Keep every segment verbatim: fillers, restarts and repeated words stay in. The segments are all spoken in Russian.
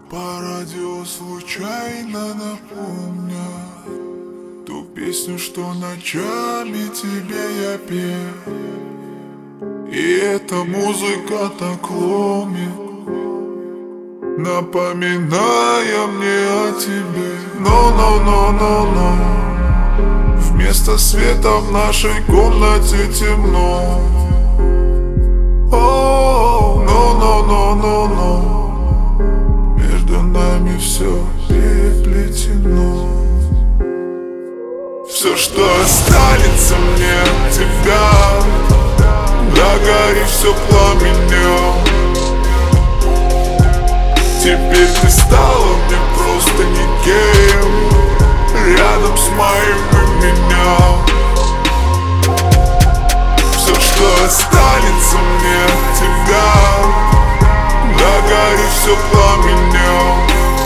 По радио случайно напомню ту песню, что ночами тебе я пел. И эта музыка так ломит, напоминая мне о тебе. Но, но, но, но, но вместо света в нашей комнате темно. О, но, но, но, но, но между нами все переплетено. Все, что останется мне от тебя, догори все пламенем. Теперь ты стала мне просто никем, рядом с моим именем. Все, что останется мне от тебя, догори все пламенем.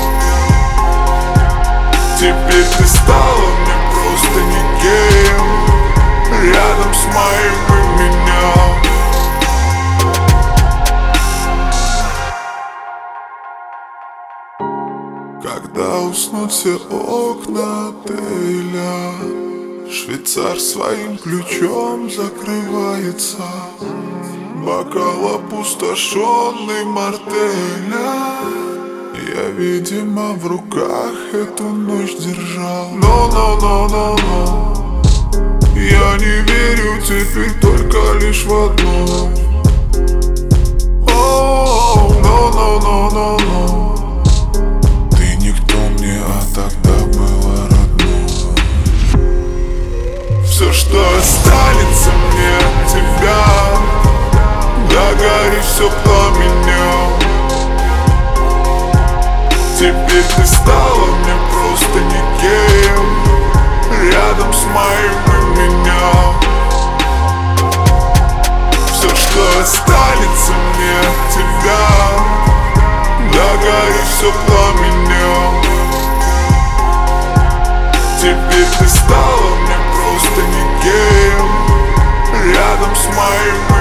Теперь ты стала мне просто никем, рядом с моим именем. Когда уснут все окна отеля, швейцар своим ключом закрывается. Бокал опустошенный мартеля, я, видимо, в руках эту ночь держал. Но, но, но, но, но я не верю теперь только лишь в одно. О, но, но, но, но, но ты никто мне, а тогда было родное. Все, что останется мне от тебя, догори все пламенем. Теперь ты стала мне просто никем, рядом с моим именем. Все, что останется мне от тебя, догори все пламенем. Теперь ты стала мне просто никем, рядом с моим